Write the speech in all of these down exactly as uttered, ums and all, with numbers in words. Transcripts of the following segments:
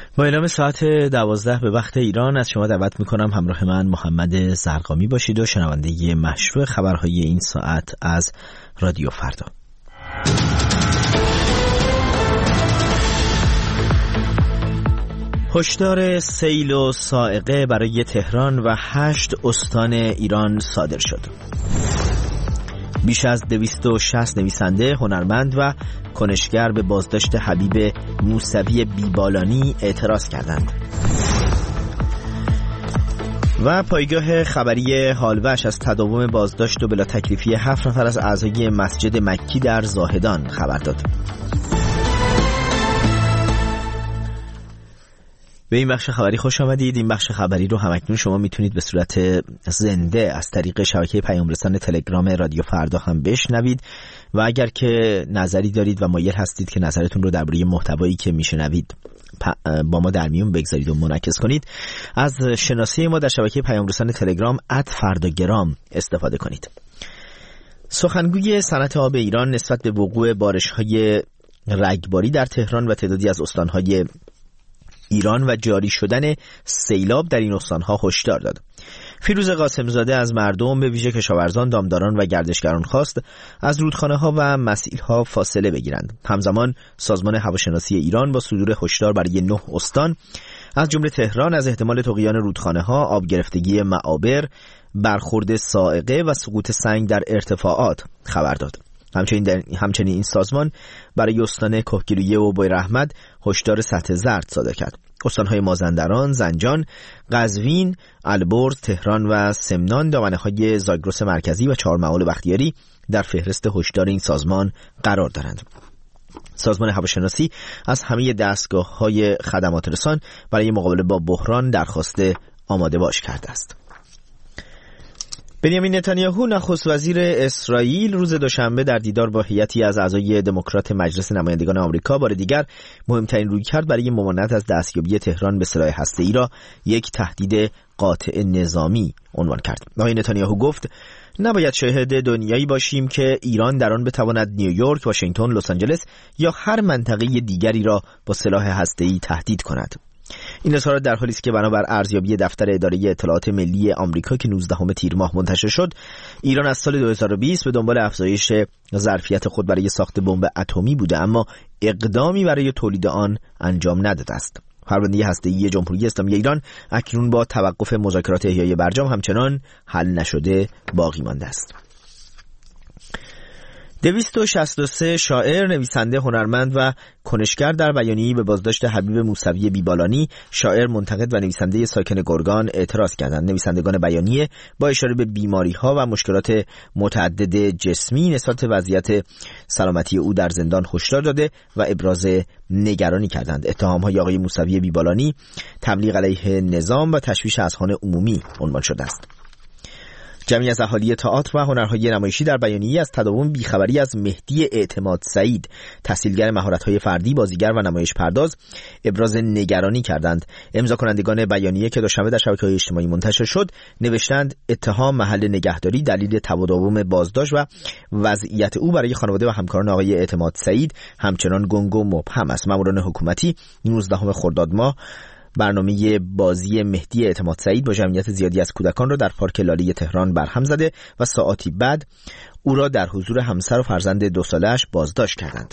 با اعلام ساعت دوازده به وقت ایران از شما دعوت میکنم همراه من محمد زرقامی باشید و شنونده مشروع خبرهای این ساعت از رادیو فردا. هشدار سیل و صاعقه برای تهران و هشت استان ایران صادر شد. بیش از دویست و شصت نویسنده، هنرمند و کنشگر به بازداشت حبیب موسوی بیبالانی اعتراض کردند. و پایگاه خبری هالوش از تداوم بازداشت و بلا تکلیفی هفت نفر از اعضای مسجد مکی در زاهدان خبر داد. به این بخش خبری خوش آمدید. این بخش خبری رو همکنون شما میتونید به صورت زنده از طریق شبکه پیام رسان تلگرام رادیو فردا هم بشنوید و اگر که نظری دارید و مایل هستید که نظرتون رو درباره محتوایی که میشنوید با ما در میون بگذارید و منعکس کنید، از شناسه ما در شبکه پیام رسان تلگرام ات فرداگرام استفاده کنید. سخنگوی صنعت آب ایران نسبت به وقوع بارش‌های رگباری در تهران و تعدادی از استان‌های ایران و جاری شدن سیلاب در این استانها هشدار داد. فیروز قاسمزاده از مردم به ویژه کشاورزان، دامداران و گردشگران خواست از رودخانه‌ها و مسیل‌ها فاصله بگیرند. همزمان سازمان هواشناسی ایران با صدور هشدار برای نه استان از جمله تهران از احتمال طغیان رودخانه‌ها، آب گرفتگی معابر، برخورد صاعقه و سقوط سنگ در ارتفاعات خبر داد. همچنین, در... همچنین این سازمان برای استان کهگیلویه و بویراحمد هشدار سطح زرد صادر کرد. استان‌های مازندران، زنجان، قزوین، البرز، تهران و سمنان دامنه‌های زاگرس مرکزی و چهارمحال بختیاری در فهرست هشدار این سازمان قرار دارند. سازمان هواشناسی از همه دستگاه‌های خدمات رسان برای مقابله با بحران درخواست آماده باش کرده است. بنیامین نتانیاهو نخست وزیر اسرائیل روز دوشنبه در دیدار با هیئتی از اعضای دموکرات مجلس نمایندگان آمریکا بار دیگر مهمترین رویکرد برای ممانعت از دستیابی تهران به سلاح هسته‌ای را یک تهدید قاطع نظامی عنوان کرد. آقای نتانیاهو گفت نباید شاهد دنیایی باشیم که ایران در آن بتواند نیویورک، واشنگتن، لس آنجلس یا هر منطقه دیگری را با سلاح هسته‌ای تهدید کند. این اظهارات در حالی است که بنابر ارزیابی دفتر اداره اطلاعات ملی آمریکا که نوزدهم تیر ماه منتشر شد، ایران از سال دو هزار و بیست به دنبال افزایش ظرفیت خود برای ساخت بمب اتمی بوده اما اقدامی برای تولید آن انجام نداده است. پرونده هسته‌ای جمهوری اسلامی ایران اکنون با توقف مذاکرات احیای برجام همچنان حل نشده باقی مانده است. دویست و شصت و سه شاعر، نویسنده، هنرمند و کنشگر در بیانیه‌ای به بازداشت حبیب موسوی بیبالانی، شاعر، منتقد و نویسنده ساکن گرگان اعتراض کردند. نویسندگان بیانیه با اشاره به بیماری‌ها و مشکلات متعدد جسمی نسبت وضعیت سلامتی او در زندان هشدار داده و ابراز نگرانی کردند. اتهام‌های آقای موسوی بیبالانی تبلیغ علیه نظام و تشویش اذهان عمومی عنوان شده است. جمعی از اهالی تئاتر و هنرهای نمایشی در بیانیه‌ای از تداوم بیخبری از مهدی اعتماد سعید، تحصیلگر مهارت‌های فردی، بازیگر و نمایش پرداز، ابراز نگرانی کردند. امضا کنندگان بیانیه که دوشنبه در شبکه‌های اجتماعی منتشر شد، نوشتند اتهام محل نگهداری دلیل تداوم بازداشت و وضعیت او برای خانواده و همکاران آقای اعتماد سعید همچنان گنگ و مبهم است. ماموران حکومتی نوزدهم خرداد ماه برنامه بازی مهدی اعتماد سعید با جمعیت زیادی از کودکان را در پارک لاله تهران برهم زده و ساعاتی بعد او را در حضور همسر و فرزند دو ساله‌اش بازداشت کردند.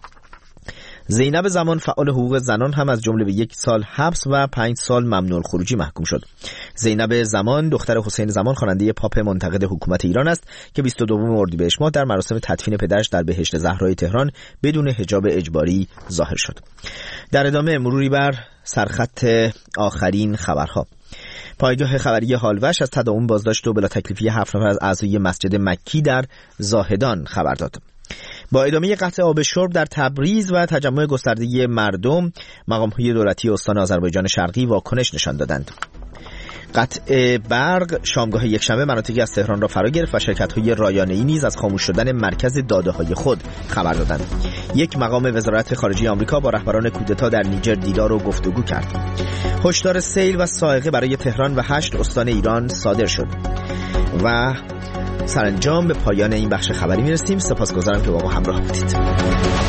زینب زمان، فعال حقوق زنان، هم از جمله به یک سال حبس و پنج سال ممنوع الخروجی محکوم شد. زینب زمان دختر حسین زمان خواننده پاپ منتقد حکومت ایران است که بیست و دوم اردیبهشت ماه در مراسم تدفین پدرش در بهشت زهرای تهران بدون حجاب اجباری ظاهر شد. در ادامه مروری بر سرخط آخرین خبرها. پایگاه خبری هالوش از تداوم بازداشت و بلا تکلیفی هفت نفر از اعضای مسجد مکی در زاهدان خبر داد. با ادامه قطع آب شرب در تبریز و تجمع گسترده مردم، مقام‌های دولتی استان آذربایجان شرقی واکنش نشان دادند. قطع برق شامگاه یکشنبه مناطقی از تهران را فرا گرفت و شرکت‌های رایانه‌ای نیز از خاموش شدن مرکز داده‌های خود خبر دادند. یک مقام وزارت خارجه آمریکا با رهبران کودتا در نیجر دیدار و گفتگو کرد. هشدار سیل و صاعقه برای تهران و هشت استان ایران صادر شد. و سرانجام به پایان این بخش خبری میرسیم. سپاسگزارم که با ما همراه بودید.